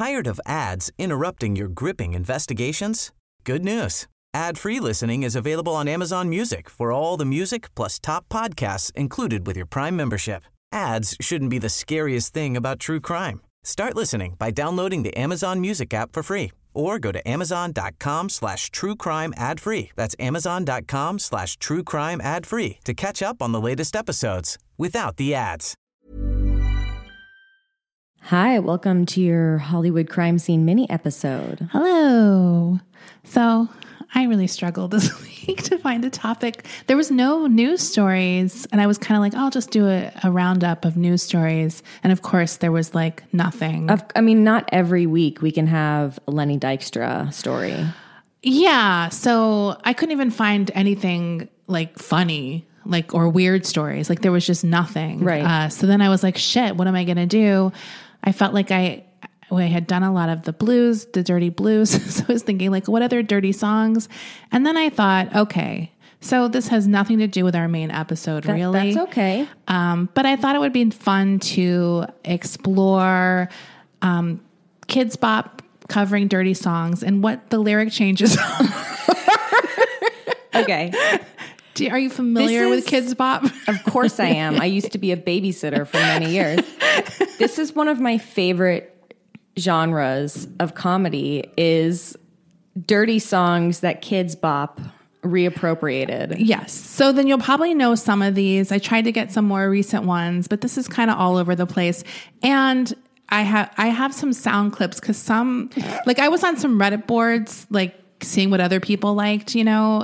Tired of ads interrupting your gripping investigations? Good news. Ad-free listening is available on Amazon Music for all the music plus top podcasts included with your Prime membership. Ads shouldn't be the scariest thing about true crime. Start listening by downloading the Amazon Music app for free or go to amazon.com/truecrime ad-free. That's amazon.com/truecrime ad-free to catch up on the latest episodes without the ads. Hi, welcome to your Hollywood crime scene mini episode. Hello. So I really struggled this week to find a topic. There was no news stories, and I was kind of like, I'll just do a roundup of news stories. And of course, there was like nothing. Not every week we can have a Lenny Dykstra story. Yeah. So I couldn't even find anything like funny, like, or weird stories. Like there was just nothing. Right. So then I was like, shit, what am I going to do? I felt like I had done a lot of the blues, the dirty blues. So I was thinking like, what other dirty songs? And then I thought, okay, so this has nothing to do with our main episode, really. That's okay. But I thought it would be fun to explore Kids Bop covering dirty songs and what the lyric changes are. Okay. Are you familiar with Kids Bop? Of course I am. I used to be a babysitter for many years. This is one of my favorite genres of comedy is dirty songs that Kids Bop reappropriated. Yes. So then you'll probably know some of these. I tried to get some more recent ones, but this is kind of all over the place. And I have some sound clips because some, like I was on some Reddit boards, like seeing what other people liked,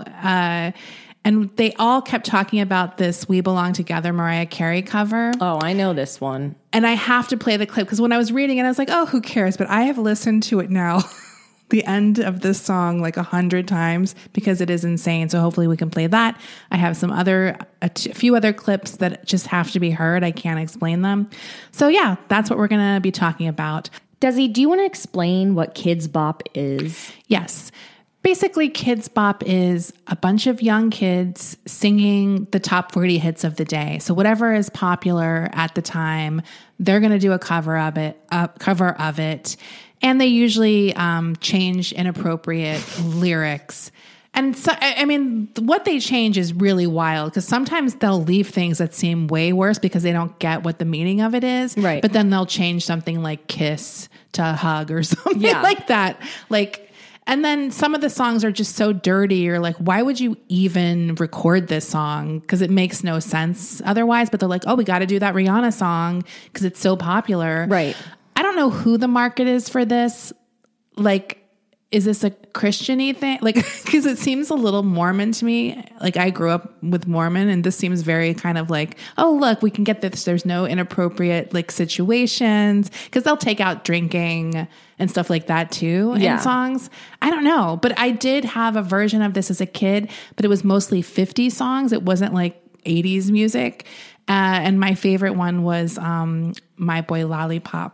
and they all kept talking about this We Belong Together Mariah Carey cover. Oh, I know this one. And I have to play the clip because when I was reading it, I was like, oh, who cares? But I have listened to it now, the end of this song, like 100 times because it is insane. So hopefully we can play that. I have some a few other clips that just have to be heard. I can't explain them. So yeah, that's what we're going to be talking about. Desi, do you want to explain what Kids Bop is? Yes. Basically, Kids Bop is a bunch of young kids singing the top 40 hits of the day. So whatever is popular at the time, they're going to do a cover of it. And they usually change inappropriate lyrics. And so, I mean, what they change is really wild because sometimes they'll leave things that seem way worse because they don't get what the meaning of it is. Right. But then they'll change something like kiss to hug or something like that. And then some of the songs are just so dirty. You're like, why would you even record this song? Because it makes no sense otherwise. But they're like, oh, we got to do that Rihanna song because it's so popular. Right. I don't know who the market is for this. Like, is this a Christian-y thing? Like, because it seems a little Mormon to me. Like, I grew up with Mormon, and this seems very kind of like, oh, look, we can get this. There's no inappropriate, like, situations. Because they'll take out drinking and stuff like that, too, in songs. I don't know. But I did have a version of this as a kid, but it was mostly 50s songs. It wasn't, like, 80s music. And my favorite one was My Boy Lollipop.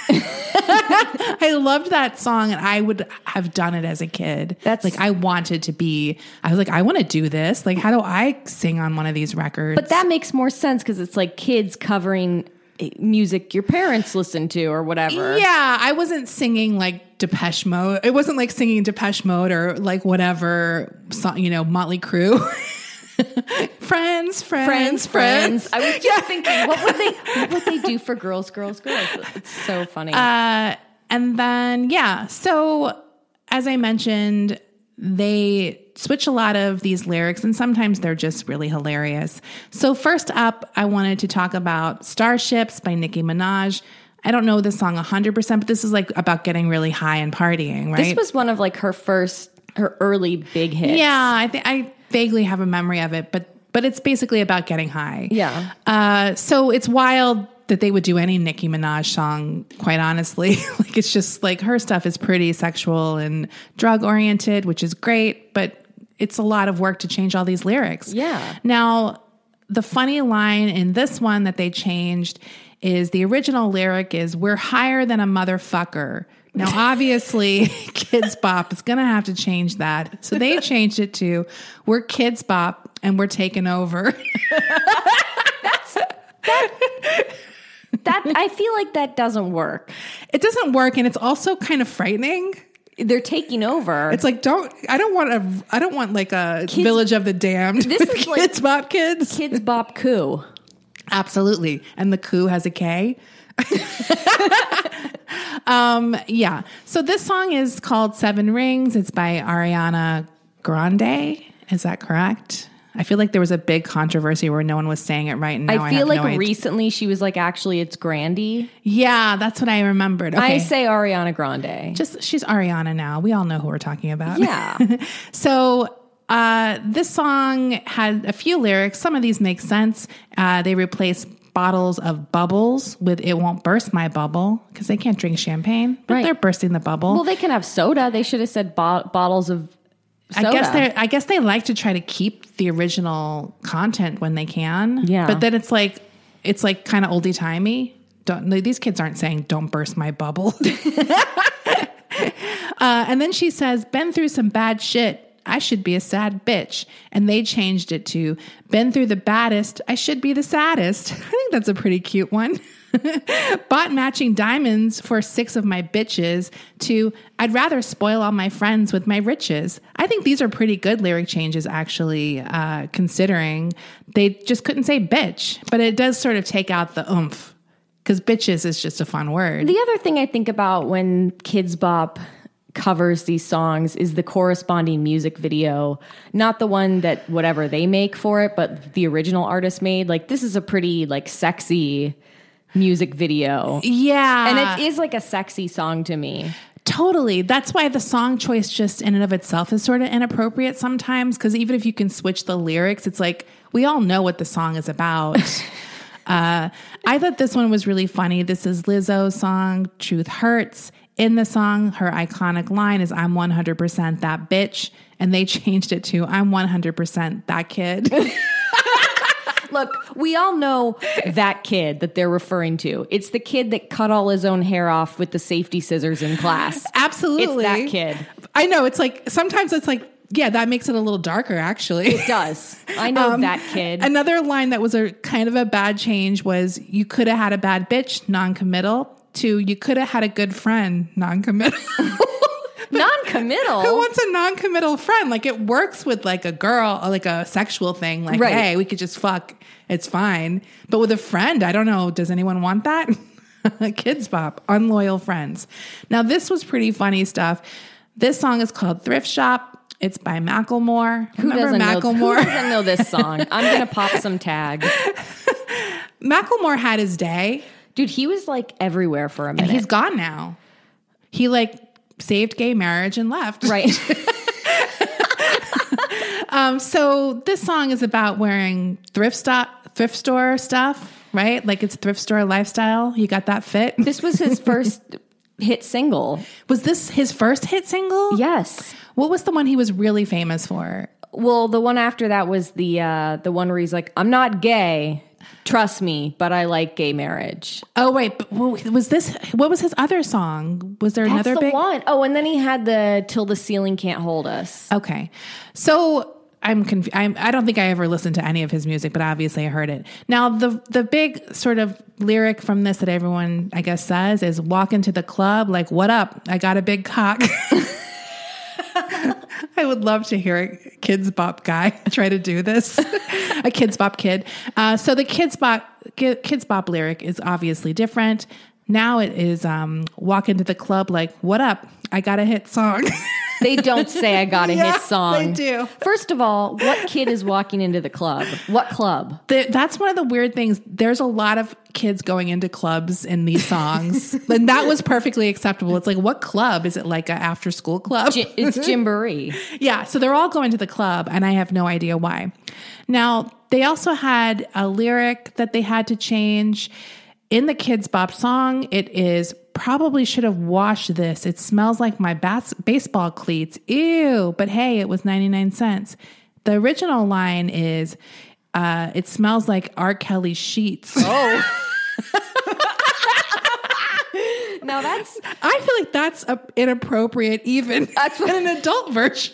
I loved that song, and I would have done it as a kid. That's like, I was like, I want to do this. Like, how do I sing on one of these records? But that makes more sense because it's like kids covering music your parents listen to or whatever. Yeah, I wasn't singing like Depeche Mode. It wasn't like singing Depeche Mode or like whatever song, Motley Crue. Friends. I was just thinking, what would they do for girls? It's so funny. And then, so as I mentioned, they switch a lot of these lyrics and sometimes they're just really hilarious. So first up, I wanted to talk about Starships by Nicki Minaj. I don't know this song 100%, but this is like about getting really high and partying, right? This was one of like her early big hits. Yeah, I vaguely have a memory of it, but it's basically about getting high. Yeah. So it's wild that they would do any Nicki Minaj song, quite honestly. Like, it's just like her stuff is pretty sexual and drug oriented, which is great, but it's a lot of work to change all these lyrics. Yeah. Now, the funny line in this one that they changed is the original lyric is, "We're higher than a motherfucker." Now, obviously, Kids Bop is going to have to change that. So they changed it to, "We're Kids Bop and we're taking over." I feel like that doesn't work. It doesn't work, and it's also kind of frightening. They're taking over. It's like I don't want like a Village of the Damned. This is Kids like Bop Kids. Kids Bop Coup. Absolutely. And the coup has a K. Yeah. So this song is called Seven Rings. It's by Ariana Grande. Is that correct? I feel like there was a big controversy where no one was saying it right. And now I feel like recently she was like, actually, it's Grandy. Yeah, that's what I remembered. Okay. I say Ariana Grande. She's Ariana now. We all know who we're talking about. Yeah. So this song had a few lyrics. Some of these make sense. They replace bottles of bubbles with "It Won't Burst My Bubble" because they can't drink champagne, but they're bursting the bubble. Well, they can have soda. They should have said bottles of soda. I guess they like to try to keep the original content when they can. Yeah. But then it's like kind of oldie timey. These kids aren't saying "Don't burst my bubble." And then she says, "Been through some bad shit. I should be a sad bitch." And they changed it to "Been through the baddest. I should be the saddest." I think that's a pretty cute one. Bought matching diamonds for 6 of my bitches to "I'd rather spoil all my friends with my riches." I think these are pretty good lyric changes, actually, considering they just couldn't say bitch. But it does sort of take out the oomph because bitches is just a fun word. The other thing I think about when Kids Bop covers these songs is the corresponding music video, not the one that whatever they make for it, but the original artist made. Like, this is a pretty like sexy music video. Yeah. And it is like a sexy song to me. Totally. That's why the song choice just in and of itself is sort of inappropriate sometimes, because even if you can switch the lyrics, it's like we all know what the song is about. I thought this one was really funny. This is Lizzo's song, Truth Hurts. In the song, her iconic line is "I'm 100% that bitch," and they changed it to "I'm 100% that kid." Look, we all know that kid that they're referring to. It's the kid that cut all his own hair off with the safety scissors in class. Absolutely. It's that kid. I know. It's like, sometimes it's like, yeah, that makes it a little darker, actually. It does. I know that kid. Another line that was a kind of a bad change was "You could have had a bad bitch, non-committal," to "You could have had a good friend, non-committal." Non-committal? Who wants a non-committal friend? Like, it works with like a girl or like a sexual thing. Like, right. Hey, we could just fuck. It's fine. But with a friend, I don't know. Does anyone want that? Kids Bop, unloyal friends. Now, this was pretty funny stuff. This song is called Thrift Shop. It's by Macklemore. Who doesn't know this song? I'm going to pop some tags. Macklemore had his day. Dude, he was like everywhere for a minute. And he's gone now. He like saved gay marriage and left. Right. So this song is about wearing thrift store stuff, right? Like, it's thrift store lifestyle. You got that fit? This was his first hit single. Was this his first hit single? Yes. What was the one he was really famous for? Well, the one after that was the one where he's like, "I'm not gay. Trust me, but I like gay marriage." Oh, wait. But what was his other song? Was there another That's the big one? Oh, and then he had the "Till the Ceiling Can't Hold Us." Okay. So I'm confused. I don't think I ever listened to any of his music, but obviously I heard it. Now, the big sort of lyric from this that everyone, I guess, says is "Walk into the club like, what up? I got a big cock." I would love to hear a Kids Bop guy try to do this. A Kids Bop kid. So the Kids Bop lyric is obviously different. Now it is "Walk into the club like, what up? I got a hit song." They don't say "I got a hit song." They do. First of all, what kid is walking into the club? What club? That's one of the weird things. There's a lot of kids going into clubs in these songs. And that was perfectly acceptable. It's like, what club? Is it like an after school club? It's Gymboree. Yeah. So they're all going to the club, and I have no idea why. Now, they also had a lyric that they had to change. In the Kids Bop song, it is "Probably should have washed this. It smells like my baseball cleats. Ew. But hey, it was 99 cents. The original line is, "It smells like R. Kelly sheets." Oh. Now I feel like that's inappropriate even in an adult version.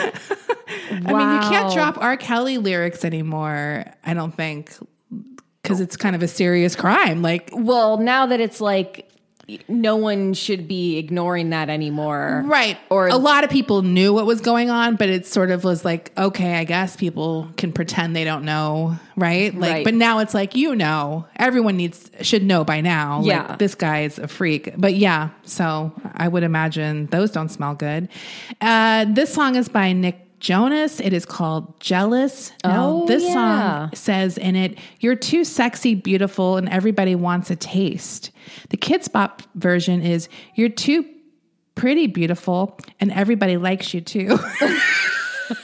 I mean, you can't drop R. Kelly lyrics anymore, I don't think. because it's kind of a serious crime. Like, well, now that it's like no one should be ignoring that anymore. right. Or a lot of people knew what was going on, but it sort of was like, okay, I guess people can pretend they don't know. Right. Like, Right. but now it's like, everyone should know by now. Yeah. Like, this guy is a freak. But yeah, so I would imagine those don't smell good. This song is by Nick Jonas. It is called Jealous. Now, this song says in it, "You're too sexy, beautiful, and everybody wants a taste." The Kids Bop version is, "You're too pretty, beautiful, and everybody likes you too." I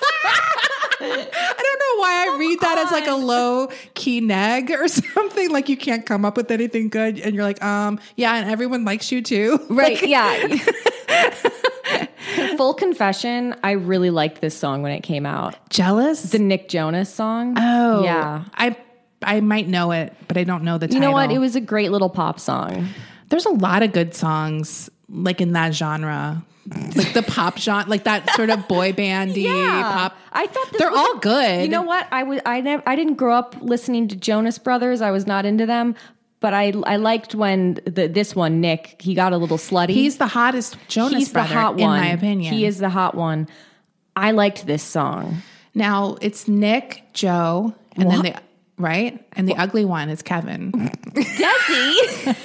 don't know why I read that as like a low key neg or something. Like, you can't come up with anything good, and you're like, yeah, and everyone likes you too. right, yeah. Full confession, I really liked this song when it came out. Jealous? The Nick Jonas song. Oh. Yeah. I might know it, but I don't know the title. You know what? It was a great little pop song. There's a lot of good songs like in that genre. Like the pop genre, like that sort of boy bandy pop. I thought they're all good. You know what? I didn't grow up listening to Jonas Brothers. I was not into them. But I liked when this one, Nick, he got a little slutty. He's the hottest Jonas brother, the hot one. in my opinion. He is the hot one. I liked this song. Now, it's Nick, Joe, and then and the ugly one is Kevin. Jesse!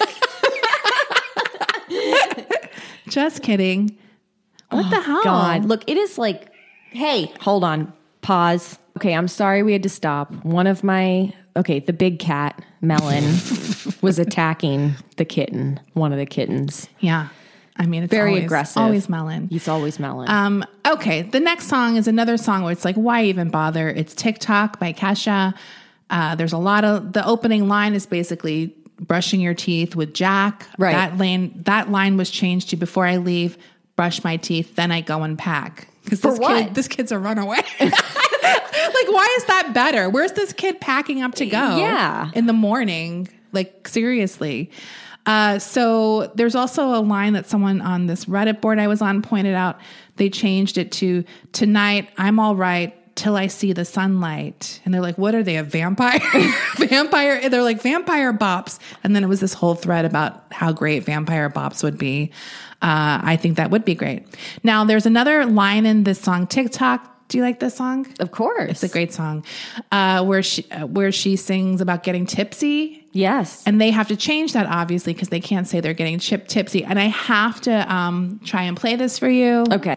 Just kidding. What the hell? God, look, it is like, hey, hold on, pause. Okay, I'm sorry we had to stop. The big cat, Melon, was attacking the kitten, one of the kittens. Yeah. I mean, it's very always aggressive. Always Melon. He's always Melon. Okay, the next song is another song where it's like, why even bother? It's TikTok by Kesha. There's a lot of, the opening line is basically brushing your teeth with Jack. Right. That line was changed to, before I leave, brush my teeth, then I go and pack. Because this kid's a runaway. Like, why is that better? Where's this kid packing up to go? Yeah. In the morning? Like, seriously. So there's also a line that someone on this Reddit board I was on pointed out. They changed it to, "Tonight, I'm all right till I see the sunlight." And they're like, what are they, a vampire? They're like, vampire bops. And then it was this whole thread about how great vampire bops would be. I think that would be great. Now, there's another line in this song, TikTok. Do you like this song? Of course. It's a great song where she sings about getting tipsy. Yes. And they have to change that, obviously, because they can't say they're getting tipsy. And I have to try and play this for you. Okay.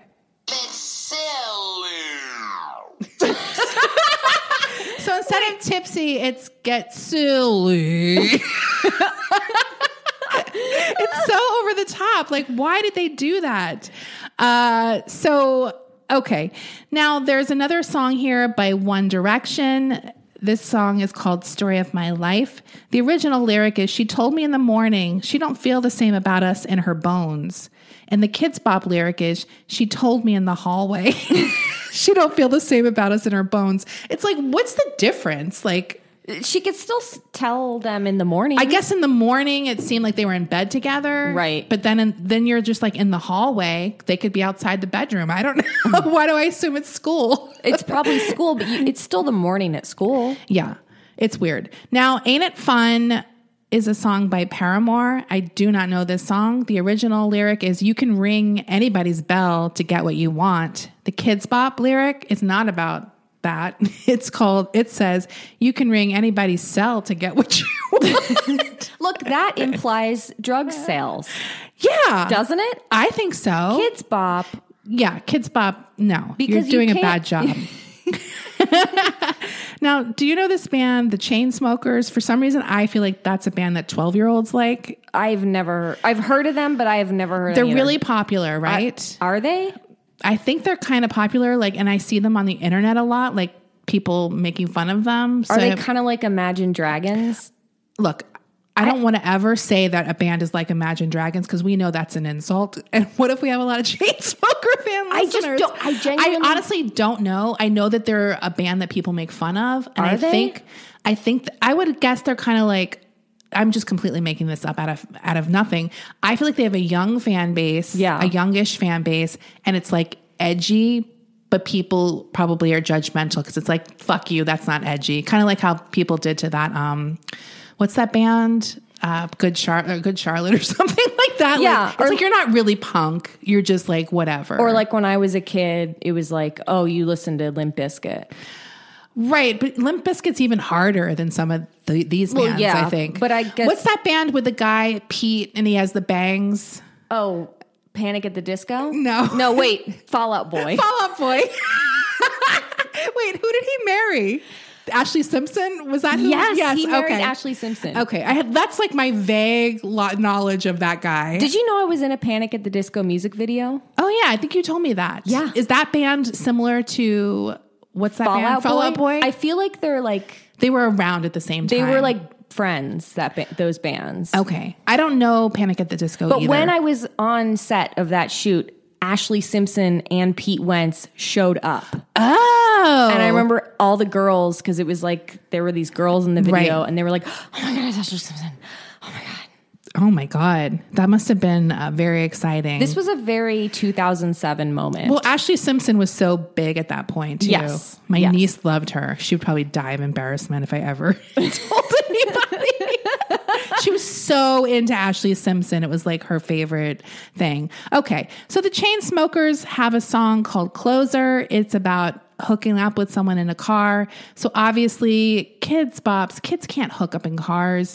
So instead of tipsy, it's get silly. It's so over the top. Like, why did they do that? Okay. Now, there's another song here by One Direction. This song is called Story of My Life. The original lyric is, "She told me in the morning she don't feel the same about us in her bones." And the Kids Bop lyric is, "She told me in the hallway she don't feel the same about us in her bones." It's like, what's the difference? Like, she could still tell them in the morning. I guess in the morning it seemed like they were in bed together. Right. But then you're just like in the hallway. They could be outside the bedroom. I don't know. Why do I assume it's school? It's probably school, but it's still the morning at school. Yeah. It's weird. Now, Ain't It Fun is a song by Paramore. I do not know this song. The original lyric is, "You can ring anybody's bell to get what you want." The Kids Bop lyric is not about that. It says, "You can ring anybody's cell to get what you want." Look, that implies drug sales. Yeah. Doesn't it? I think so. Kids Bop. Yeah, Kids Bop, no. Because you're doing you a bad job. Now, do you know this band, the Chainsmokers? For some reason, I feel like that's a band that 12-year-olds like. I've heard of them, but I have never heard of them. They're really popular, right? Are they? I think they're kind of popular, like, and I see them on the internet a lot, like people making fun of them. Are they kind of like Imagine Dragons? Look, I don't want to ever say that a band is like Imagine Dragons, because we know that's an insult. And what if we have a lot of Chainsmoker fan listeners? I honestly don't know. I know that they're a band that people make fun of. And I think I would guess they're kind of like, I'm just completely making this up out of nothing. I feel like they have a young fan base, a youngish fan base, and it's like edgy but people probably are judgmental because it's like, fuck you, that's not edgy. Kind of like how people did to that, what's that band? Good Charlotte or something like that. Yeah. Like, it's like, you're not really punk. You're just like, whatever. Or like when I was a kid, it was like, oh, you listen to Limp Bizkit. Right. But Limp Bizkit's even harder than some of these bands, I think. But I guess. What's that band with the guy, Pete, and he has the bangs? Oh, Panic at the Disco? No, wait. Fall Out Boy. Fall Out Boy. Wait, who did he marry? Ashley Simpson? Was that who? Yes, he married Ashley Simpson. Okay, that's like my vague knowledge of that guy. Did you know I was in a Panic at the Disco music video? Oh yeah, I think you told me that. Yeah. Is that band similar to what's that band? Fall Out Boy? I feel like they're like They were around at the same time. they were like friends. Those bands. Okay, I don't know Panic at the Disco, but either. when I was on set of that shoot, Ashley Simpson and Pete Wentz showed up. Oh. And I remember all the girls, because it was like there were these girls in the video, Right. and they were like, "Oh my god, it's Ashley Simpson! Oh my god!" Oh my God, that must have been very exciting. This was a very 2007 moment. Well, Ashley Simpson was so big at that point, too. Yes. My Yes. niece loved her. She would probably die of embarrassment if I ever told anybody. She was so into Ashley Simpson. It was like her favorite thing. Okay. So the Chainsmokers have a song called Closer. It's about hooking up with someone in a car. So obviously kids can't hook up in cars.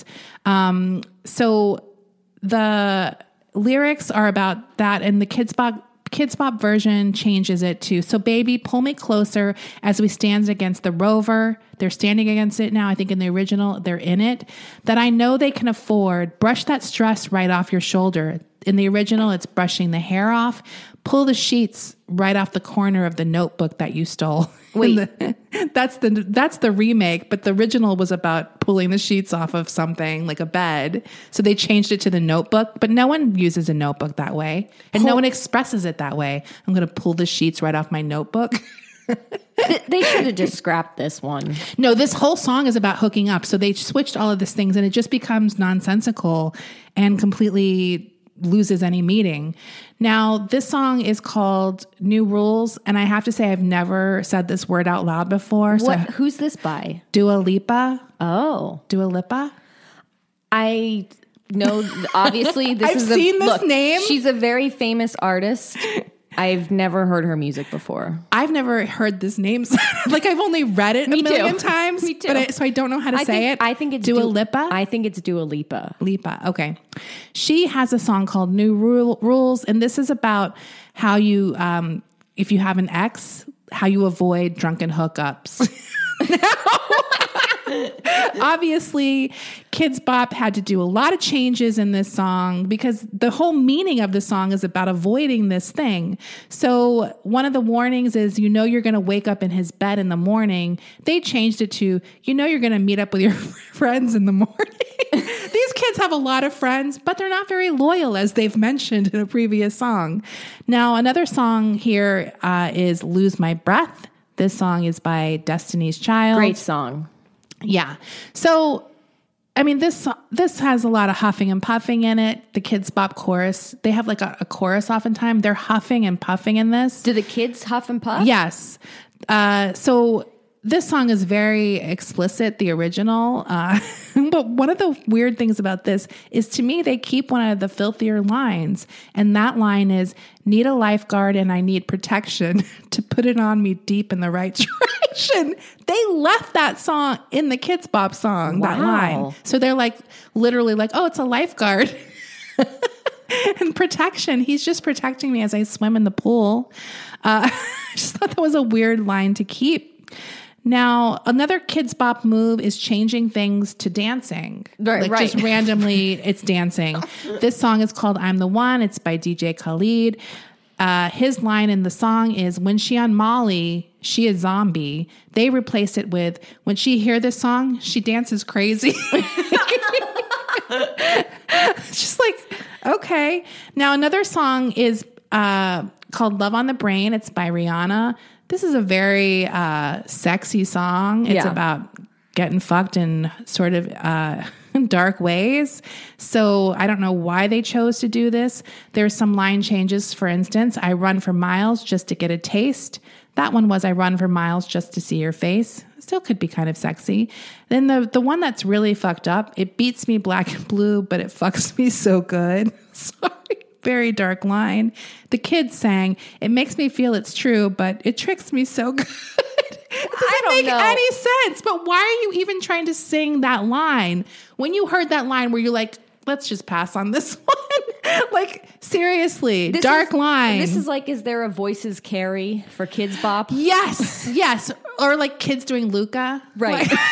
So the lyrics are about that, and the Kids Bop version changes it to, so baby, pull me closer as we stand against the Rover. They're standing against it now. I think in the original, they're in it. That I know they can afford. Brush that stress right off your shoulder. In the original, it's brushing the hair off. Pull the sheets right off the corner of the notebook that you stole. Wait. That's the remake, but the original was about pulling the sheets off of something like a bed. So they changed it to the notebook, but no one uses a notebook that way. And no one expresses it that way. I'm going to pull the sheets right off my notebook. They should have just scrapped this one. No, this whole song is about hooking up. So they switched all of these things and it just becomes nonsensical and completely loses any meaning. Now, this song is called New Rules, and I have to say I've never said this word out loud before. So Who's this by? Dua Lipa. Oh. Dua Lipa? I know, obviously, this I've is seen this name. She's a very famous artist. I've never heard her music before. I've never heard this name. Like, I've only read it a million times. Me too. But so I don't know how to say it. I think it's Dua Lipa? I think it's Dua Lipa. Lipa. Okay. She has a song called New Rules. And this is about how you, if you have an ex, how you avoid drunken hookups. Obviously, Kids Bop had to do a lot of changes in this song because the whole meaning of the song is about avoiding this thing. So one of the warnings is, you're going to wake up in his bed in the morning. They changed it to, you're going to meet up with your friends in the morning. These kids have a lot of friends, but they're not very loyal, as they've mentioned in a previous song. Now, another song here is Lose My Breath. This song is by Destiny's Child. Great song. Yeah. So, I mean, this has a lot of huffing and puffing in it. The Kids Bop chorus, they have like a chorus oftentimes. They're huffing and puffing in this. Do the kids huff and puff? Yes. So this song is very explicit, the original. But one of the weird things about this is, to me, they keep one of the filthier lines. And that line is, need a lifeguard and I need protection to put it on me deep in the right direction. They left that song in the Kids Bop song, that line. So they're like, literally like, oh, it's a lifeguard. And protection. He's just protecting me as I swim in the pool. I just thought that was a weird line to keep. Now, another Kids Bop move is changing things to dancing. Right. Just randomly, it's dancing. This song is called I'm the One. It's by DJ Khaled. His line in the song is, when she on Molly, she a zombie. They replaced it with, when she hear this song, she dances crazy. Just like, okay. Now, another song is called Love on the Brain. It's by Rihanna. This is a very sexy song. It's about getting fucked in sort of dark ways. So I don't know why they chose to do this. There's some line changes. For instance, I run for miles just to get a taste. That one was I Run for Miles Just to See Your Face. Still could be kind of sexy. Then the one that's really fucked up, It Beats Me Black and Blue, but it fucks me so good. Sorry. Very dark line. The kids sang, It makes me feel it's true, but it tricks me so good. It doesn't make any sense. But why are you even trying to sing that line? When you heard that line, were you like, let's just pass on this one? Like, seriously, dark line. This is like, is there a Voices Carry for Kids Bop? Yes, yes. Or like kids doing Luca. Right. Like,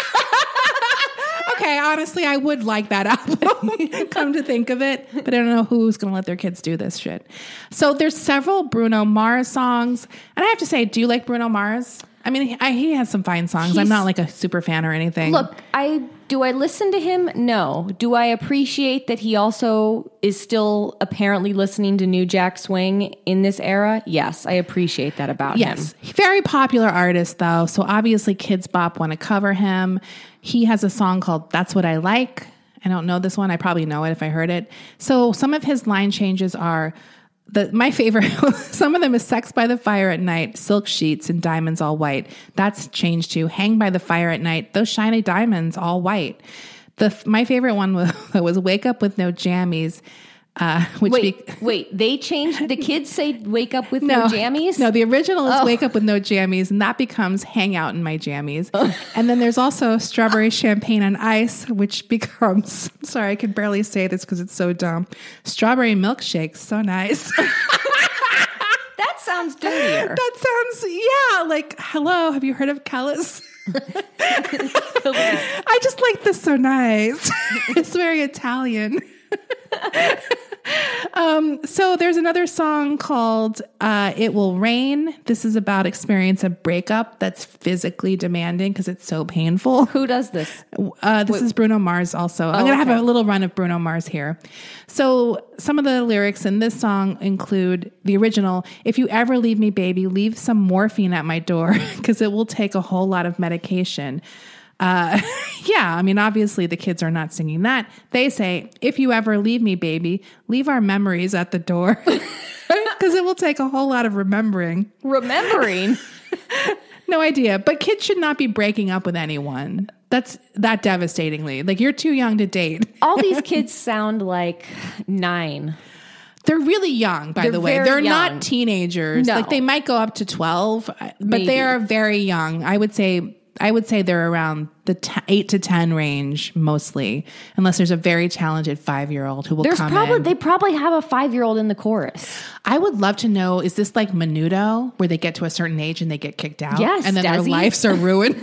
okay, honestly, I would like that album, come to think of it. But I don't know who's going to let their kids do this shit. So there's several Bruno Mars songs. And I have to say, do you like Bruno Mars? I mean, he has some fine songs. I'm not like a super fan or anything. Look, do I listen to him? No. Do I appreciate that he also is still apparently listening to New Jack Swing in this era? Yes, I appreciate that about him. Yes. Very popular artist, though. So obviously Kids Bop want to cover him. He has a song called That's What I Like. I don't know this one. I probably know it if I heard it. So some of his line changes are... my favorite, some of them is Sex by the Fire at Night, Silk Sheets, and Diamonds All White. That's changed to Hang by the Fire at Night, Those Shiny Diamonds All White. My favorite one was Wake Up with No Jammies. Wait, they changed, the kids say Wake Up with No Jammies? No, the original is Wake Up with No Jammies, and that becomes Hang Out in My Jammies. And then there's also Strawberry Champagne on Ice, which becomes, sorry, I can barely say this because it's so dumb, Strawberry Milkshake, so nice. That sounds dirtier. That sounds, yeah, like, hello, have you heard of Kellis? I just like this, so nice. It's very Italian. So there's another song called It Will Rain. This is about experience a breakup that's physically demanding because it's so painful. Who does this? This is Bruno Mars also. I'm going to have a little run of Bruno Mars here. So some of the lyrics in this song include the original, If you ever leave me, baby, leave some morphine at my door because it will take a whole lot of medication. Yeah, I mean, obviously the kids are not singing that. They say, if you ever leave me, baby, leave our memories at the door. Because it will take a whole lot of remembering. Remembering? No idea. But kids should not be breaking up with anyone. That's that devastatingly. Like, you're too young to date. All these kids sound like 9. They're really young, by the way. They're young. not teenagers. No. Like, they might go up to 12, but they are very young. I would say they're around the 8 to 10 range mostly, unless there's a very talented 5-year-old who will come in. They probably have a 5-year-old in the chorus. I would love to know, is this like Menudo, where they get to a certain age and they get kicked out? Yes, and then their lives are ruined?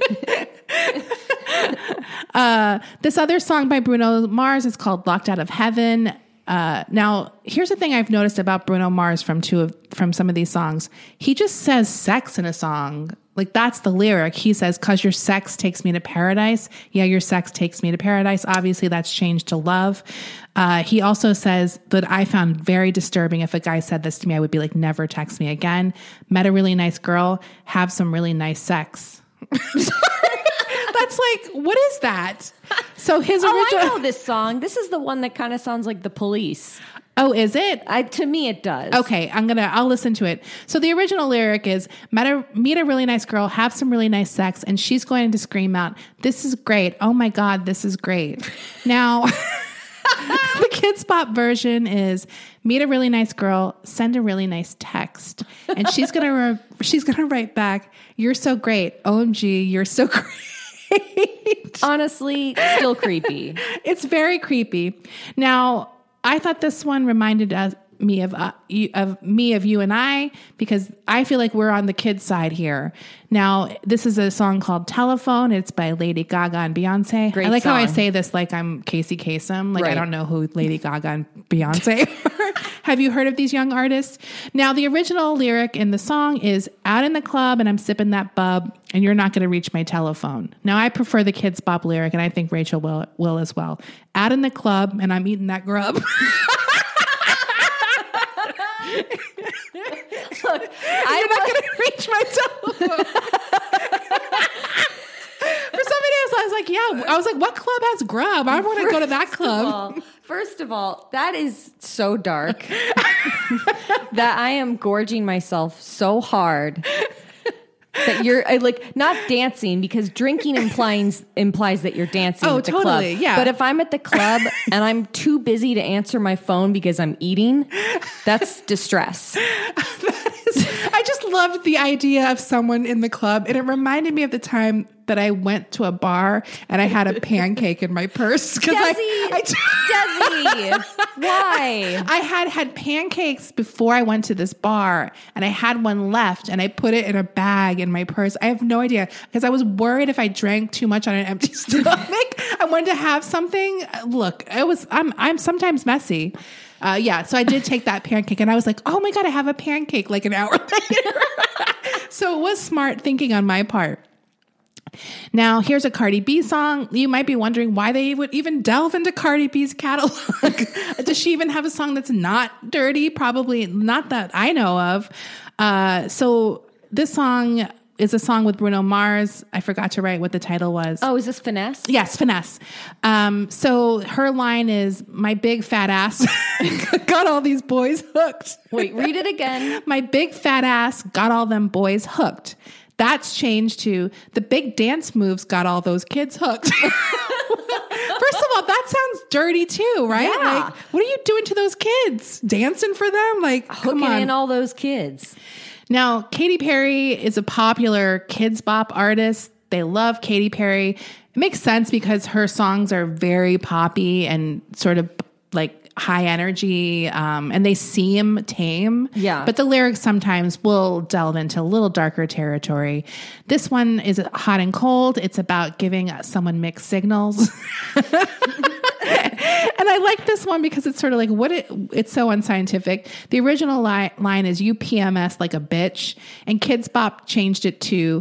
This other song by Bruno Mars is called Locked Out of Heaven. Now, here's the thing I've noticed about Bruno Mars from some of these songs. He just says sex in a song. Like, that's the lyric. He says, 'cause your sex takes me to paradise. Yeah, your sex takes me to paradise. Obviously, that's changed to love. He also says that I found very disturbing. If a guy said this to me, I would be like, never text me again. Met a really nice girl. Have some really nice sex. That's like, what is that? So his original... I know this song. This is the one that kind of sounds like The Police. Oh, is it? To me, it does. Okay, I'll listen to it. So the original lyric is, meet a really nice girl, have some really nice sex, and she's going to scream out, this is great. Oh my God, this is great. Now, the Kids Bop version is, meet a really nice girl, send a really nice text, and she's gonna write back, you're so great. OMG, you're so great. Honestly, still creepy. It's very creepy. Now, I thought this one reminded me of you and I, because I feel like we're on the kids' side here. Now, this is a song called Telephone. It's by Lady Gaga and Beyonce. Great I like song. how I say this like I'm Casey Kasem. Like, right. I don't know who Lady Gaga and Beyonce are. Have you heard of these young artists? Now, the original lyric in the song is, out in the club and I'm sipping that bub and you're not going to reach my telephone. Now, I prefer the Kids Bop lyric, and I think Rachel will as well. Out in the club and I'm eating that grub. Look, you're not going to reach my telephone. For some videos, I was like, yeah. I was like, what club has grub? I want to go to that club. First of all, that is so dark. that I am gorging myself so hard that you're like not dancing, because drinking implies that you're dancing at the totally, club. yeah. But if I'm at the club and I'm too busy to answer my phone because I'm eating, that's distress. I just loved the idea of someone in the club, and it reminded me of the time that I went to a bar and I had a pancake in my purse. Desi, why? I had pancakes before I went to this bar, and I had one left, and I put it in a bag in my purse. I have no idea, because I was worried if I drank too much on an empty stomach. I wanted to have something. Look, I'm sometimes messy. So I did take that pancake, and I was like, oh my God, I have a pancake like an hour later. So it was smart thinking on my part. Now, here's a Cardi B song. You might be wondering why they would even delve into Cardi B's catalog. Does she even have a song that's not dirty? Probably not that I know of. So this song is a song with Bruno Mars. I forgot to write what the title was. Oh, is this Finesse? Yes, Finesse. So her line is, my big fat ass got all these boys hooked. Wait, read it again. My big fat ass got all them boys hooked. That's changed to, the big dance moves got all those kids hooked. First of all, that sounds dirty too, right? Yeah. Like, what are you doing to those kids? Dancing for them? Like, come Hooking on. in all those kids. Now, Katy Perry is a popular kids bop artist. They love Katy Perry. It makes sense because her songs are very poppy and sort of like high energy, and they seem tame. Yeah. But the lyrics sometimes will delve into a little darker territory. This one is hot and cold. It's about giving someone mixed signals. And I like this one because it's sort of like it's so unscientific. The original line is, you PMS like a bitch, and Kids Bop changed it to,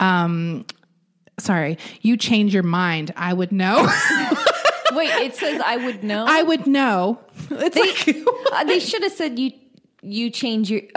you change your mind, I would know. Wait, it says I would know? I would know. They should have said you change your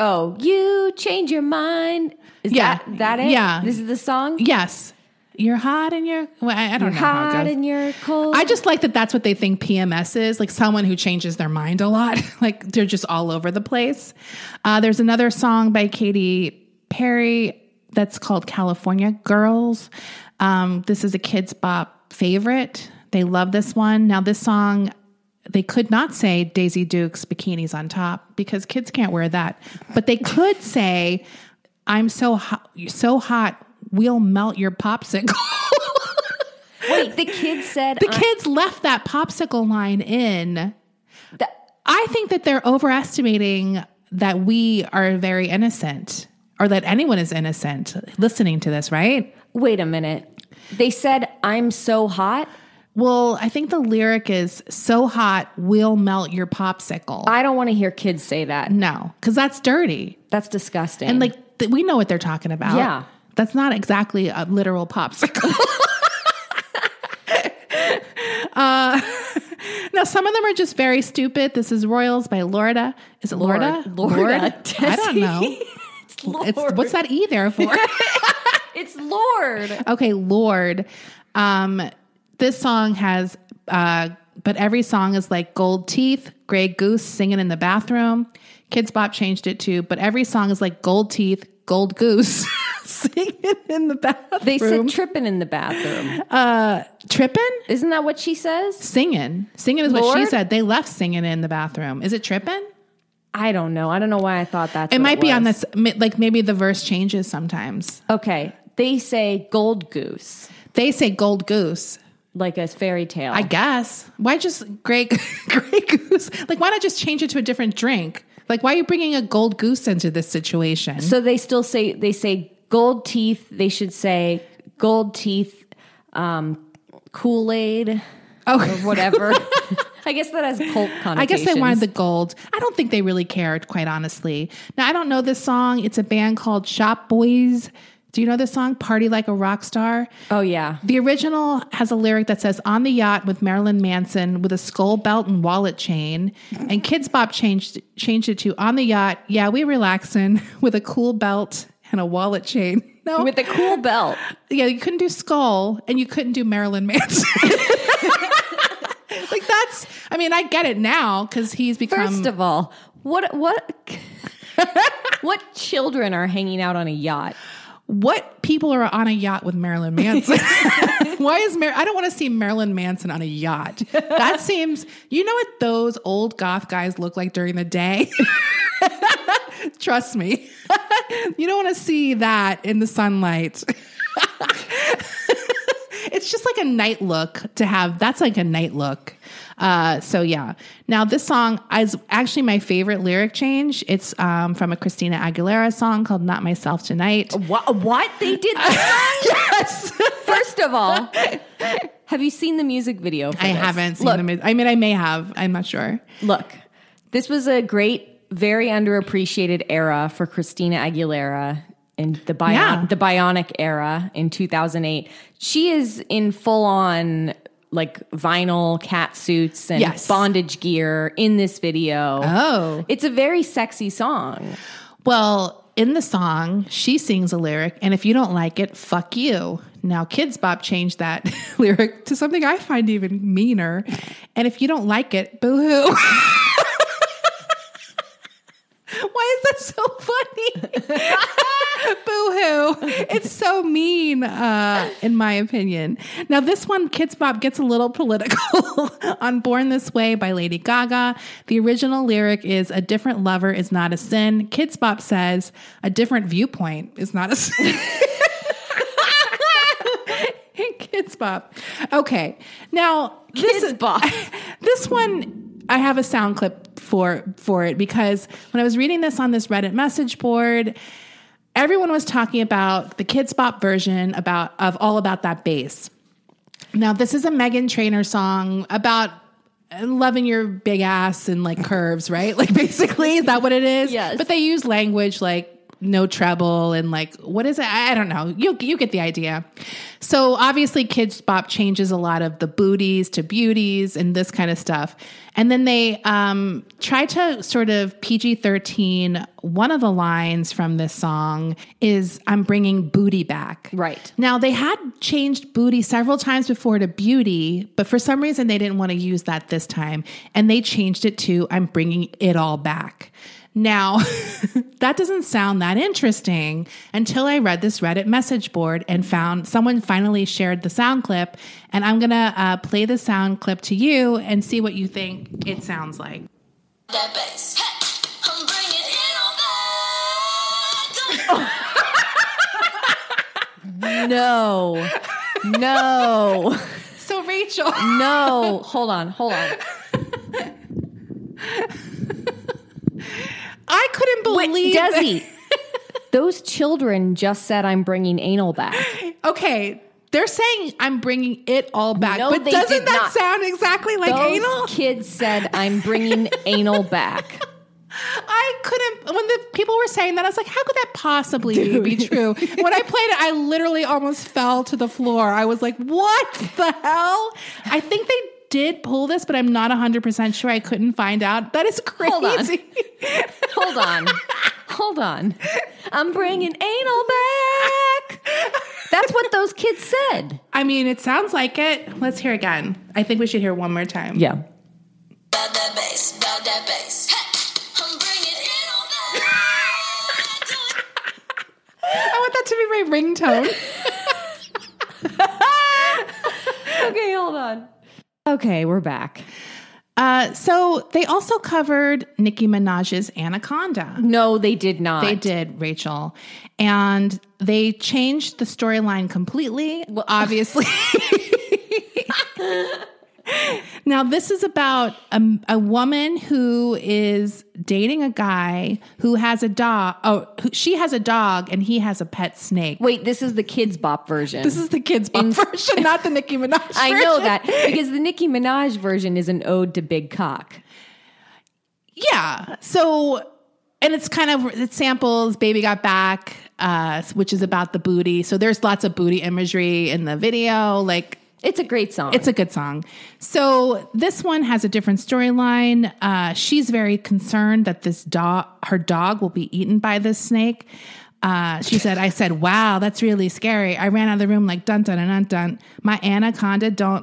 mind. Is that it? Yeah. This is the song? Yes. You're hot and I don't know how it hot goes. and you're cold. I just like that that's what they think PMS is, like someone who changes their mind a lot. Like they're just all over the place. There's another song by Katy Perry that's called California Girls. This is a Kids Bop favorite. They love this one. Now this song, they could not say Daisy Dukes bikinis on top because kids can't wear that. But they could say, I'm so hot, we'll melt your popsicle. Wait, the kids said... The kids left that popsicle line in. I think that they're overestimating that we are very innocent, or that anyone is innocent listening to this, right? Wait a minute. They said, I'm so hot? Well, I think the lyric is, so hot, we'll melt your popsicle. I don't want to hear kids say that. No, because that's dirty. That's disgusting. And like, we know what they're talking about. Yeah. That's not exactly a literal popsicle. Now, some of them are just very stupid. This is Royals by Lorda. Is it Lorda? Lorda. I don't know. It's Lord. What's that E there for? It's Lord. Okay, Lord. This song has, but every song is like gold teeth, Grey Goose singing in the bathroom. Kids Bop changed it to, but every song is like gold teeth, gold goose singing in the bathroom. They said tripping in the bathroom. Tripping? Isn't that what she says? Singing. Singing is what she said. They left singing in the bathroom. Is it tripping? I don't know. I don't know why I thought that. It might be on this, like maybe the verse changes sometimes. Okay. They say gold goose. They say gold goose. Like a fairy tale. I guess. Why just Grey Goose? Like, why not just change it to a different drink? Like, why are you bringing a gold goose into this situation? So they still say, gold teeth. They should say gold teeth, Kool-Aid or whatever. I guess that has cult connotations. I guess they wanted the gold. I don't think they really cared, quite honestly. Now, I don't know this song. It's a band called Shop Boys. Do you know this song, Party Like a Rock Star? Oh, yeah. The original has a lyric that says, on the yacht with Marilyn Manson with a skull belt and wallet chain. And Kids Bop changed it to, on the yacht, yeah, we relaxing with a cool belt and a wallet chain. No. With a cool belt. Yeah, you couldn't do skull and you couldn't do Marilyn Manson. Like I get it now because he's become... First of all, what What children are hanging out on a yacht? What people are on a yacht with Marilyn Manson? Why is I don't want to see Marilyn Manson on a yacht. That seems, you know what those old goth guys look like during the day? Trust me. You don't want to see that in the sunlight. It's just like a night look to have. That's like a night look. So yeah. Now this song is actually my favorite lyric change. It's from a Christina Aguilera song called "Not Myself Tonight." What? They did that song? Yes. First of all, have you seen the music video? I haven't seen the. I mean, I may have. I'm not sure. Look, this was a great, very underappreciated era for Christina Aguilera. In the Bionic era in 2008. She is in full on like vinyl cat suits and bondage gear in this video. Oh. It's a very sexy song. Well, in the song, she sings a lyric, and if you don't like it, fuck you. Now, Kids Bop changed that lyric to something I find even meaner. And if you don't like it, boo-hoo. Why is that so funny? Boo-hoo. It's so mean, in my opinion. Now, this one, Kids Bop gets a little political on Born This Way by Lady Gaga. The original lyric is, "A different lover is not a sin." Kids Bop says, "A different viewpoint is not a sin." Kids Bop. Okay. Now, Kids Bop. This one, I have a sound clip for it because when I was reading this on this Reddit message board, everyone was talking about the Kids Bop version of All About That Bass. Now, this is a Meghan Trainor song about loving your big ass and like curves, right? Like basically, is that what it is? Yes. But they use language like no treble and like, what is it? I don't know. You get the idea. So obviously Kids Bop changes a lot of the booties to beauties and this kind of stuff. And then they try to sort of PG-13. One of the lines from this song is, "I'm bringing booty back." Right. Now, they had changed booty several times before to beauty, but for some reason they didn't want to use that this time. And they changed it to, "I'm bringing it all back." Now, that doesn't sound that interesting until I read this Reddit message board and found someone finally shared the sound clip. And I'm going to play the sound clip to you and see what you think it sounds like. That bass. Hey, I'm bringing it all back. No. So, Rachel. No. Hold on. I couldn't believe Desi, those children just said, "I'm bringing anal back." Okay, they're saying, "I'm bringing it all back." No, but they doesn't did that not. sound exactly like Those anal? kids said, "I'm bringing anal back." I couldn't, when the people were saying that, I was like, how could that possibly be true? When I played it, I literally almost fell to the floor. I was like, what the hell? I think they did pull this, but I'm not 100% sure. I couldn't find out. That is crazy. Hold on. "I'm bringing anal back." That's what those kids said. I mean, it sounds like it. Let's hear again. I think we should hear one more time. Yeah. Bout that bass, bout that bass. Hey, I'm bringing it all back. I want that to be my ringtone. Okay, hold on. Okay, we're back. So they also covered Nicki Minaj's Anaconda. No, they did not. They did, Rachel. And they changed the storyline completely, obviously. Now, this is about a woman who is dating a guy who has a dog. She has a dog and he has a pet snake. Wait, this is the Kids Bop version. This is the Kids Bop version, not the Nicki Minaj version. I know that because the Nicki Minaj version is an ode to big cock. Yeah. So, and it samples Baby Got Back, which is about the booty. So there's lots of booty imagery in the video. Like, it's a great song. It's a good song. So this one has a different storyline. She's very concerned that her dog will be eaten by this snake. She said, I said, wow, that's really scary. I ran out of the room like dun dun dun dun dun. My anaconda don't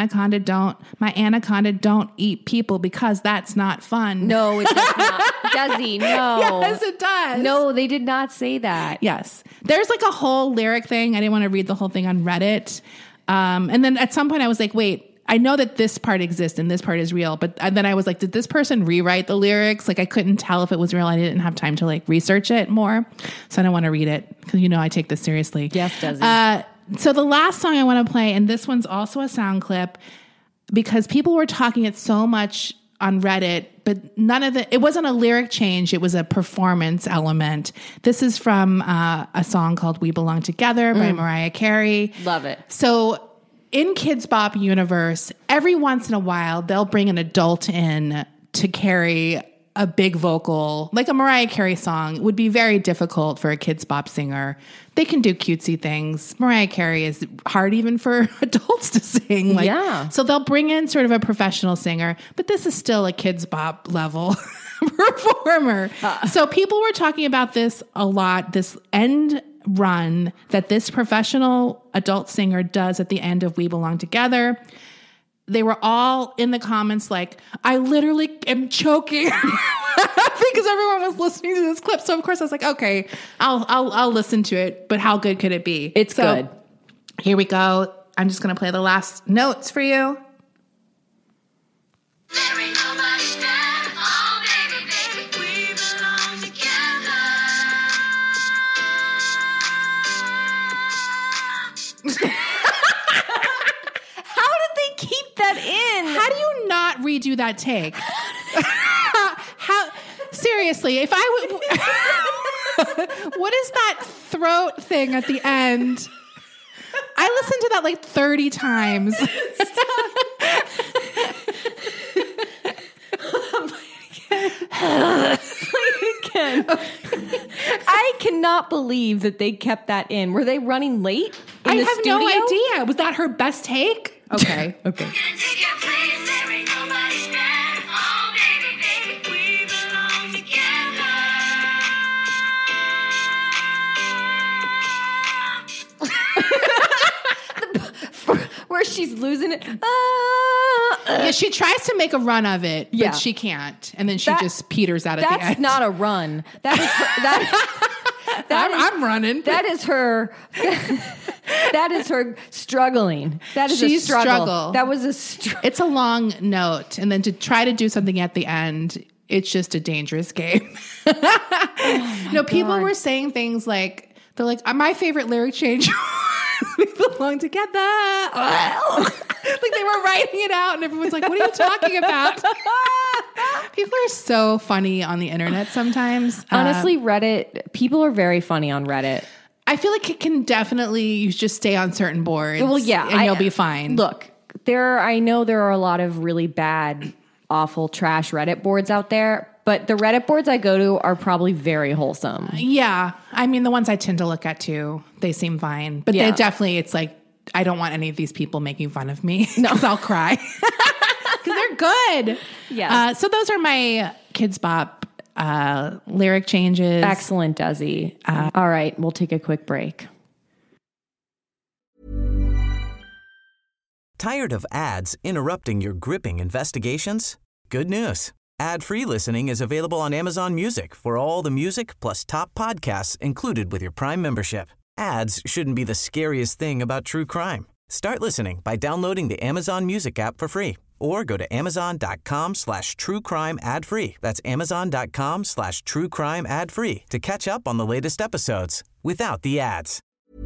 eat people because that's not fun. No, it does not. Desi, no. Yes, it does. No, they did not say that. Yes. There's like a whole lyric thing. I didn't want to read the whole thing on Reddit. And then at some point I was like, wait, I know that this part exists and this part is real, but then I was like, did this person rewrite the lyrics? Like I couldn't tell if it was real. I didn't have time to like research it more. So I don't want to read it because I take this seriously. Yes, Desi. So the last song I want to play, and this one's also a sound clip because people were talking it so much on Reddit, but it wasn't a lyric change. It was a performance element. This is from a song called We Belong Together by Mariah Carey. Love it. So in Kids Bop universe, every once in a while, they'll bring an adult in to carry a big vocal, like a Mariah Carey song. It would be very difficult for a Kids Bop singer. They can do cutesy things. Mariah Carey is hard even for adults to sing. Yeah. So they'll bring in sort of a professional singer, but this is still a Kids Bop level performer. So people were talking about this a lot, this end run that this professional adult singer does at the end of We Belong Together. They were all in the comments like, I literally am choking because everyone was listening to this clip. So of course I was like, okay, I'll listen to it, but how good could it be? It's good. Here we go. I'm just going to play the last notes for you. There ain't nobody better. Oh, baby, baby, we belong together. How did they keep that in? How do you not redo that take? How seriously, if I would what is that throat thing at the end? I listened to that like 30 times. Again. I cannot believe that they kept that in. Were they running late in I the have studio? no idea. Was that her best take? Okay. Okay. Gonna take your place. There ain't nobody better. Oh, baby, baby, we belong together. Where she's losing it. Yeah, she tries to make a run of it, but Yeah. she can't. And then she That- just peters out at the That's end. not a run. That is her, I'm running. that is her. That is her struggling. That is She's a struggle. struggle. That was a struggle. It's a long note. And then to try to do something at the end, it's just a dangerous game. No, people God. were saying things like, they're like, my favorite lyric change we belong together. Like they were writing it out and everyone's like, what are you talking about? People are so funny on the internet sometimes. Honestly, Reddit, people are very funny on Reddit. I feel like it can definitely, you just stay on certain boards. Well, yeah. And you'll be fine. Look, I know there are a lot of really bad, awful, trash Reddit boards out there, but the Reddit boards I go to are probably very wholesome. Yeah. I mean, the ones I tend to look at too, they seem fine. But Yeah. they definitely, it's like, I don't want any of these people making fun of me. No. Because I'll cry. Because they're good. Yeah. So those are my Kids Bop lyric changes. Excellent, Desi. All right, we'll take a quick break. Tired of ads interrupting your gripping investigations? Good news. Ad-free listening is available on Amazon Music for all the music plus top podcasts included with your Prime membership. Ads shouldn't be the scariest thing about true crime. Start listening by downloading the Amazon Music app for free or go to amazon.com/truecrime ad-free. That's amazon.com/truecrime ad-free to catch up on the latest episodes without the ads.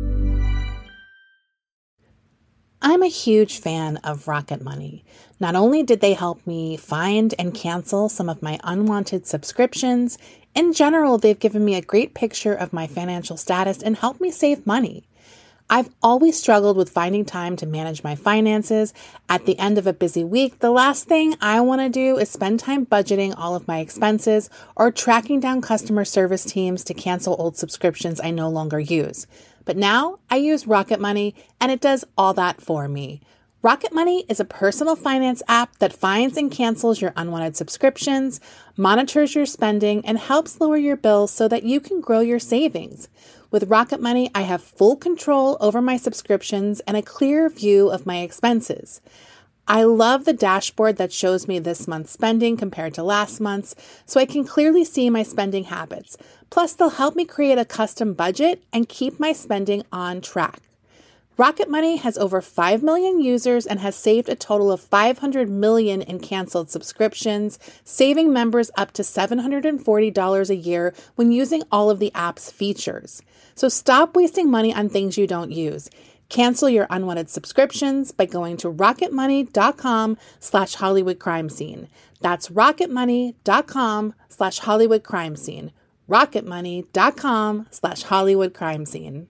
I'm a huge fan of Rocket Money. Not only did they help me find and cancel some of my unwanted subscriptions, in general, they've given me a great picture of my financial status and helped me save money. I've always struggled with finding time to manage my finances. At the end of a busy week, the last thing I want to do is spend time budgeting all of my expenses or tracking down customer service teams to cancel old subscriptions I no longer use. But now I use Rocket Money and it does all that for me. Rocket Money is a personal finance app that finds and cancels your unwanted subscriptions, monitors your spending, and helps lower your bills so that you can grow your savings. With Rocket Money, I have full control over my subscriptions and a clear view of my expenses. I love the dashboard that shows me this month's spending compared to last month's, so I can clearly see my spending habits. Plus, they'll help me create a custom budget and keep my spending on track. Rocket Money has over 5 million users and has saved a total of $500 million in canceled subscriptions, saving members up to $740 a year when using all of the app's features. So stop wasting money on things you don't use. Cancel your unwanted subscriptions by going to rocketmoney.com/Hollywood crime scene. That's rocketmoney.com/Hollywood crime scene. rocketmoney.com/Hollywood crime scene.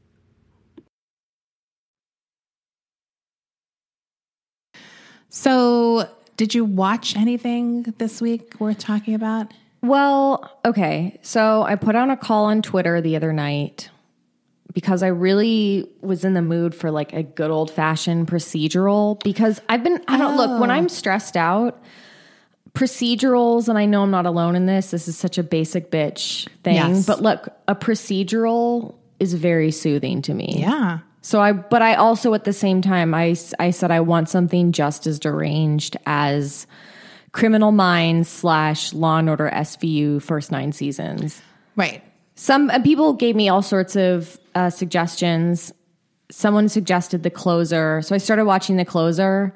So, did you watch anything this week worth talking about? Well, okay. So I put on a call on Twitter the other night because I really was in the mood for like a good old fashioned procedural because look, when I'm stressed out, procedurals, and I know I'm not alone in this is such a basic bitch thing, Yes. but look, a procedural is very soothing to me. Yeah. So I also at the same time, I said I want something just as deranged as Criminal Minds / Law and Order SVU first 9 seasons. Right. Some people gave me all sorts of suggestions. Someone suggested The Closer. So I started watching The Closer.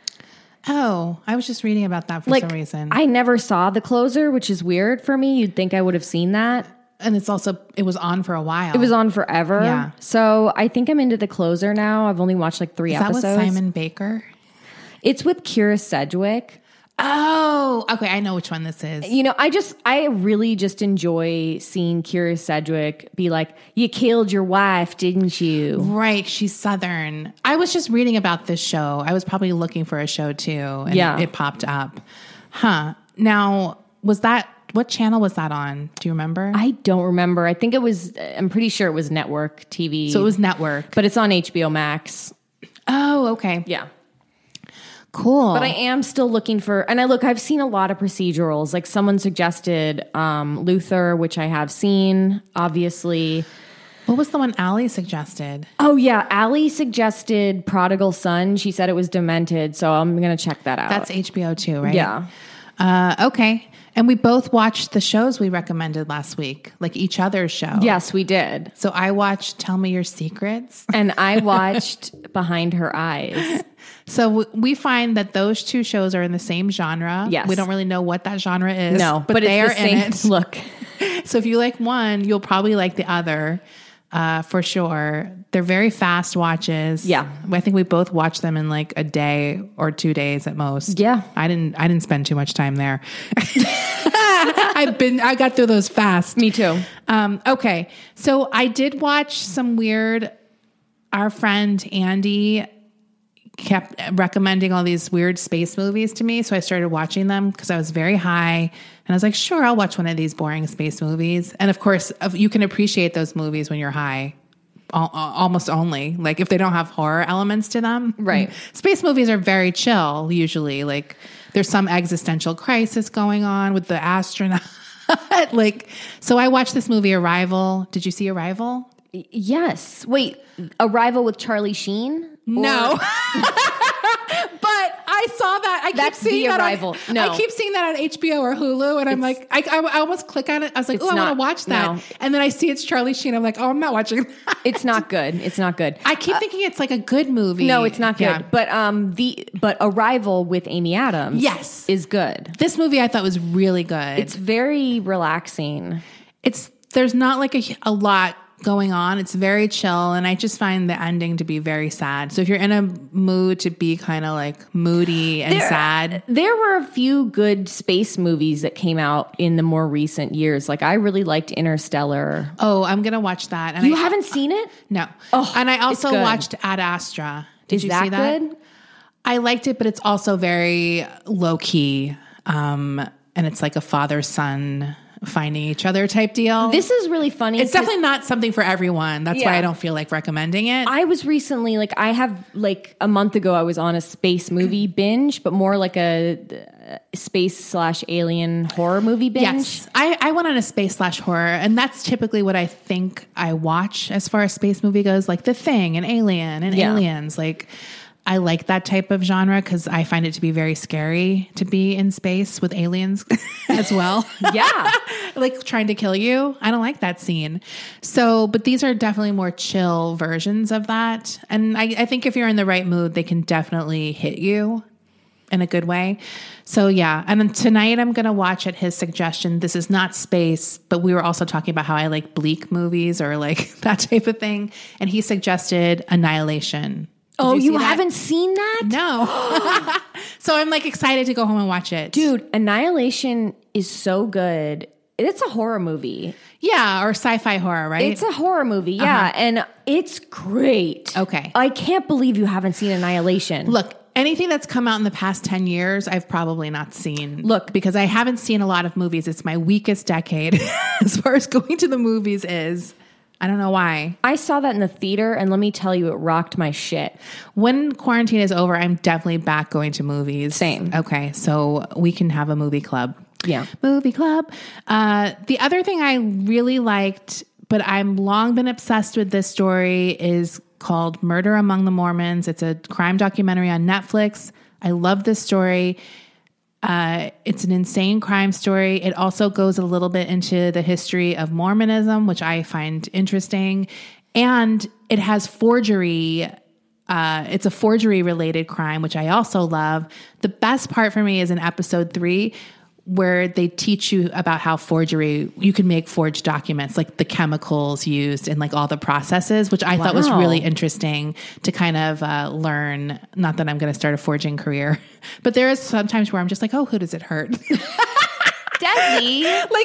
Oh, I was just reading about that for some reason. I never saw The Closer, which is weird for me. You'd think I would have seen that. And it was on for a while. It was on forever. Yeah. So I think I'm into The Closer now. I've only watched like 3 episodes. Is that with Simon Baker? It's with Kira Sedgwick. Oh, okay. I know which one this is. You know, I really just enjoy seeing Kira Sedgwick be like, you killed your wife, didn't you? Right. She's Southern. I was just reading about this show. I was probably looking for a show too. And it popped up. Huh. Now, what channel was that on? Do you remember? I don't remember. I'm pretty sure it was network TV. So it was network. But it's on HBO Max. Oh, okay. Yeah. Cool. But I am still looking for, and I've seen a lot of procedurals. Like someone suggested Luther, which I have seen, obviously. What was the one Allie suggested? Oh, yeah. Allie suggested Prodigal Son. She said it was demented, so I'm going to check that out. That's HBO too, right? Yeah. Okay. And we both watched the shows we recommended last week, like each other's show. Yes, we did. So I watched Tell Me Your Secrets. And I watched Behind Her Eyes. So we find that those two shows are in the same genre. Yes. We don't really know what that genre is. No, but they it's are the same in it. Look. So if you like one, you'll probably like the other. For sure. They're very fast watches. Yeah. I think we both watched them in like a day or 2 days at most. Yeah. I didn't spend too much time there. I got through those fast. Me too. Okay. So I did watch some weird, our friend Andy kept recommending all these weird space movies to me. So I started watching them because I was very high. And I was like, sure, I'll watch one of these boring space movies. And of course, you can appreciate those movies when you're high. Almost only. Like if they don't have horror elements to them. Right. Space movies are very chill, usually. Like there's some existential crisis going on with the astronaut. So I watched this movie, Arrival. Did you see Arrival? Yes. Wait, Arrival with Charlie Sheen? No. But I saw that. I That's keep seeing The that Arrival. I keep seeing that on HBO or Hulu, and I'm like, I almost click on it. I was like, oh, I want to watch that. No. And then I see it's Charlie Sheen. I'm like, oh, I'm not watching that. It's not good. It's not good. I keep thinking it's like a good movie. No, it's not good. Yeah. But Arrival with Amy Adams, Yes. is good. This movie I thought was really good. It's very relaxing. There's not like a lot going on. It's very chill, and I just find the ending to be very sad. So if you're in a mood to be kind of like moody and sad. There were a few good space movies that came out in the more recent years. Like I really liked Interstellar. Oh, I'm going to watch that. And You haven't seen it? No. Oh, and I also it's good. watched Ad Astra. Did Is you that see that? good? I liked it, but it's also very low key. And it's like a father-son finding each other type deal. This is really funny. It's definitely not something for everyone. That's why I don't feel like recommending it. I was recently a month ago, I was on a space movie binge, but more like a space/alien horror movie binge. Yes. I went on a space/horror, and that's typically what I think I watch as far as space movie goes, like The Thing and Alien and Aliens. Like, I like that type of genre because I find it to be very scary to be in space with aliens as well. Yeah. Like trying to kill you. I don't like that scene. So, but these are definitely more chill versions of that. And I think if you're in the right mood, they can definitely hit you in a good way. So yeah. And then tonight I'm going to watch at his suggestion. This is not space, but we were also talking about how I like bleak movies or like that type of thing. And he suggested Annihilation. Did You see that? haven't seen that? No. So I'm like excited to go home and watch it. Dude, Annihilation is so good. It's a horror movie. Yeah, or sci-fi horror, right? It's a horror movie, yeah. And it's great. Okay. I can't believe you haven't seen Annihilation. Look, anything that's come out in the past 10 years, I've probably not seen. Look. Because I haven't seen a lot of movies. It's my weakest decade as far as going to the movies is. I don't know why. I saw that in the theater, and let me tell you, it rocked my shit. When quarantine is over, I'm definitely back going to movies. Same. Okay, so we can have a movie club. Yeah. Movie club. The other thing I really liked, but I'm long been obsessed with this story, is called Murder Among the Mormons. It's a crime documentary on Netflix. I love this story. It's an insane crime story. It also goes a little bit into the history of Mormonism, which I find interesting. And it has forgery. It's a forgery related crime, which I also love. The best part for me is in episode 3, where they teach you about how you can make forged documents, like the chemicals used and like all the processes, which I thought was really interesting to kind of learn. Not that I'm going to start a forging career, but there is sometimes where I'm just like, oh, who does it hurt? Desi.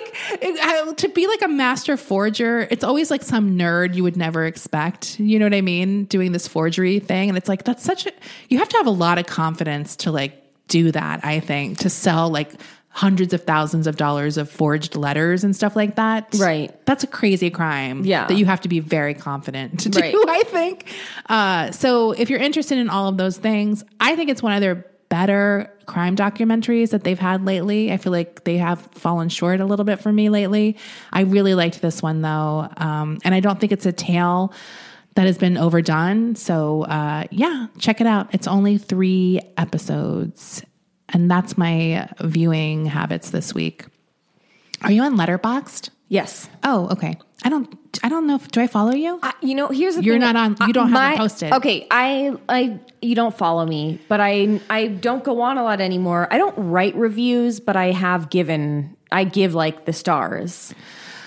To be like a master forger, it's always like some nerd you would never expect. You know what I mean? Doing this forgery thing. And it's like, you have to have a lot of confidence to like do that, I think, to sell like hundreds of thousands of dollars of forged letters and stuff like that. Right. That's a crazy crime. Yeah. That you have to be very confident to do, Right. I think. So if you're interested in all of those things, I think it's one of their better crime documentaries that they've had lately. I feel like they have fallen short a little bit for me lately. I really liked this one though. And I don't think it's a tale that has been overdone. So yeah, check it out. It's only 3 episodes. And that's my viewing habits this week. Are you on Letterboxd? Yes. Oh, okay. I don't know. Do I follow you? Here's the thing. You're not on. You don't have it posted. Okay, you don't follow me, but I don't go on a lot anymore. I don't write reviews, but I give like the stars.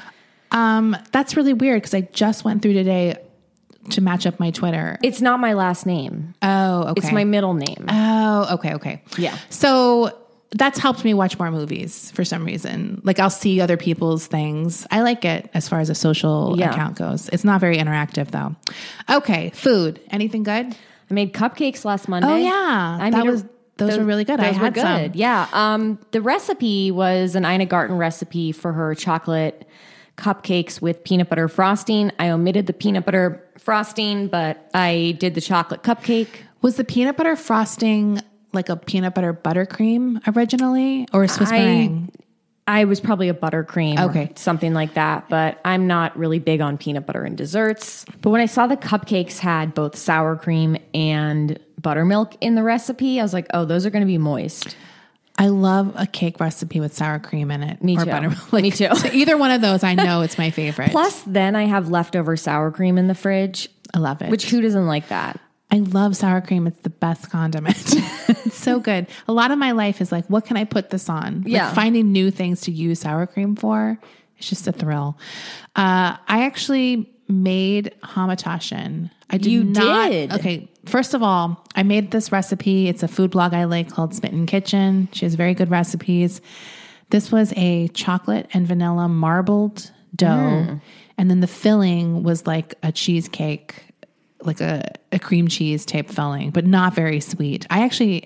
That's really weird because I just went through today to match up my Twitter. It's not my last name. Oh, okay. It's my middle name. Oh, okay. Yeah. So that's helped me watch more movies for some reason. Like I'll see other people's things. I like it as far as a social account goes. It's not very interactive though. Okay. Food. Anything good? I made cupcakes last Monday. Oh yeah. Those were really good. I had some. Yeah. The recipe was an Ina Garten recipe for her chocolate cupcakes with peanut butter frosting. I omitted the peanut butter frosting, but I did the chocolate cupcake. Was the peanut butter frosting like a peanut butter buttercream originally or a Swiss meringue? I was probably a buttercream Okay. or something like that, but I'm not really big on peanut butter in desserts. But when I saw the cupcakes had both sour cream and buttermilk in the recipe, I was like, oh, those are going to be moist. I love a cake recipe with sour cream in it. Me or too. Buttermilk. Me too. So either one of those, I know it's my favorite. Plus, then I have leftover sour cream in the fridge. I love it. Which who doesn't like that? I love sour cream. It's the best condiment. It's so good. A lot of my life is like, what can I put this on? Yeah. Like finding new things to use sour cream for. It's just a thrill. I actually made hamantaschen. I did You not. did? Okay. First of all, I made this recipe. It's a food blog I like called Smitten Kitchen. She has very good recipes. This was a chocolate and vanilla marbled dough. And then the filling was like a cheesecake, like a cream cheese type filling, but not very sweet. I actually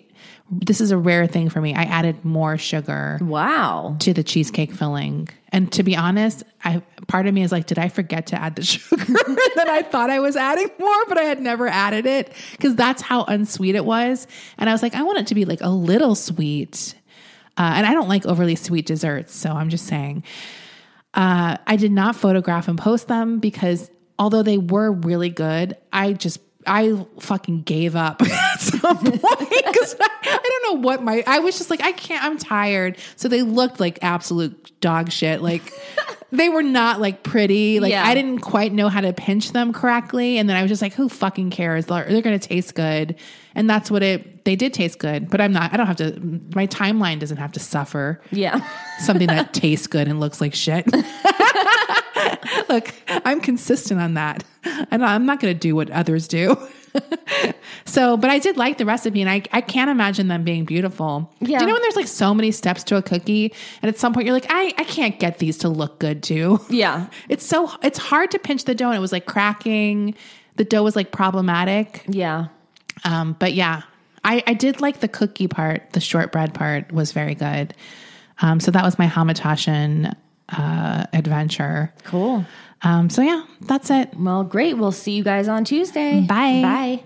this is a rare thing for me. I added more sugar Wow. to the cheesecake filling. And to be honest, part of me is like, did I forget to add the sugar? Then I thought I was adding more, but I had never added it because that's how unsweet it was. And I was like, I want it to be like a little sweet. And I don't like overly sweet desserts. So I'm just saying, I did not photograph and post them because although they were really good, I fucking gave up at some point because I don't know what I was just like, I'm tired. So they looked like absolute dog shit. Like they were not like pretty. Like I didn't quite know how to pinch them correctly. And then I was just like, who fucking cares? They're going to taste good. And that's what they did taste good, but my timeline doesn't have to suffer. Yeah. Something that tastes good and looks like shit. Look, I'm consistent on that. And I'm not going to do what others do. But I did like the recipe and I can't imagine them being beautiful. Yeah. Do you know when there's like so many steps to a cookie and at some point you're like, I can't get these to look good too. Yeah. It's hard to pinch the dough and it was like cracking. The dough was like problematic. Yeah. But yeah, I did like the cookie part. The shortbread part was very good. So that was my Hamantaschen adventure. Cool. So yeah, that's it. Well, great. We'll see you guys on Tuesday. Bye. Bye.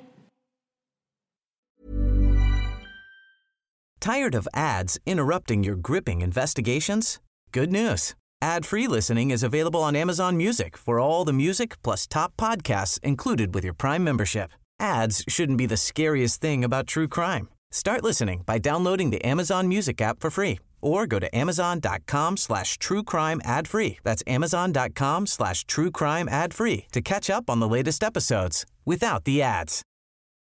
Tired of ads interrupting your gripping investigations? Good news. Ad-free listening is available on Amazon Music for all the music plus top podcasts included with your Prime membership. Ads shouldn't be the scariest thing about true crime. Start listening by downloading the Amazon Music app for free or go to amazon.com/truecrime ad-free. That's amazon.com/truecrime ad-free to catch up on the latest episodes without the ads.